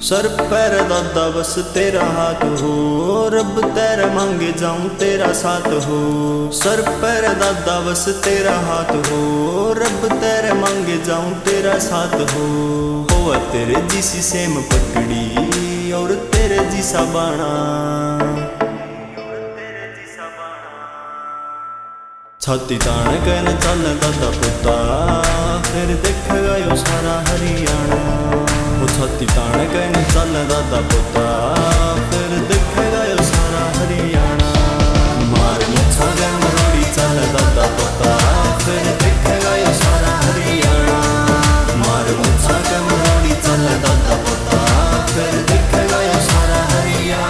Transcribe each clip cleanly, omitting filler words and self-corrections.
Sir पैर दादा बस तेरा हाथ हो, रब तेरे मांगे जाऊं तेरा साथ हो। सर पैर दादा बस तेरा हाथ हो, रब तेरे मांगे जाऊं तेरा साथ हो तेरे जिसी सेम पकड़ी और तेरे जिसा बाणा। छाती तान कहने चल दादा पुता, फिर देखेगा यो सारा हरियाणा। वो छाती तान कहने चल दादा पुता, फिर देखेगा यो सारा हरियाणा। मार मुच्छा गए मरोड़ी चल दादा पुता, फिर देखेगा यो सारा हरियाणा। मार मुच्छा गए मरोड़ी चल दादा पुता, फिर देखेगा यो सारा हरियाणा।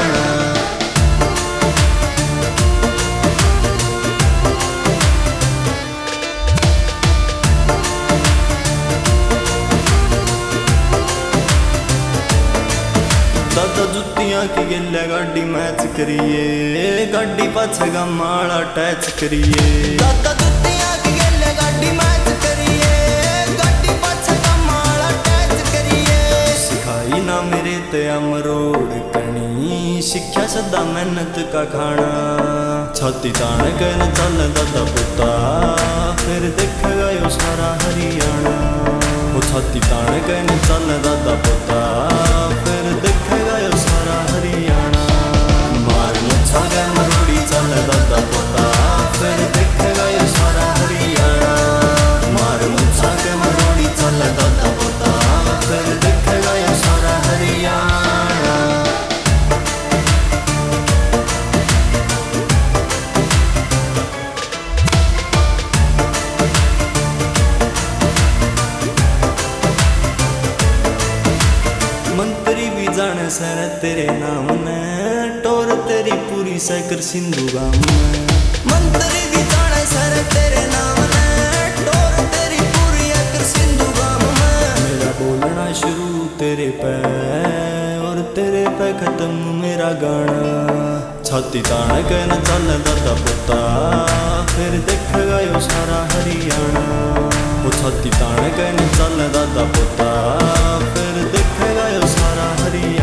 दादा जुत्तियां की गिल्ले गाड़ी मैच करिए, गाड़ी पाछे गमाला अटैच करिए। दादा जुत्तियां की गिल्ले गाड़ी मैच करिए, गाड़ी पाछे गमाला अटैच करिए। सिखाई ना मेरे ते अमरोड़ कनी, शिक्षा सदा मेहनत का खाना। छाती तान कहने चल दादा पुता, फिर देखेगा यो सारा हरियाणा। वो छाती तान कहने चल दादा पुता, फिर देखेगा यो सारा हरियाणा। मार मुच्छा गए मरोड़ी चल दादा पुता, फिर देखेगा यो सारा हरियाणा। मार मुच्छा गए मरोड़ी चल दादा पुता, फिर देखेगा यो सारा हरियाणा। मंत्री भी जाने सर तेरे नाम ने, टोर तेरी पूरी सैकर सिंधु गाम में। मंत्री भी जाने सर तेरे नाम ने, टोर तेरी पूरी सैकर सिंधु गाम में। मेरा बोलना शुरू तेरे पे और तेरे पे खत्म मेरा गाना। छाती तान कहने चल दादा पुता, फिर देखेगा यो सारा हरियाणा। वो छाती तान कहने चल दादा पुता, फिर देखेगा यो सारा हरियाणा।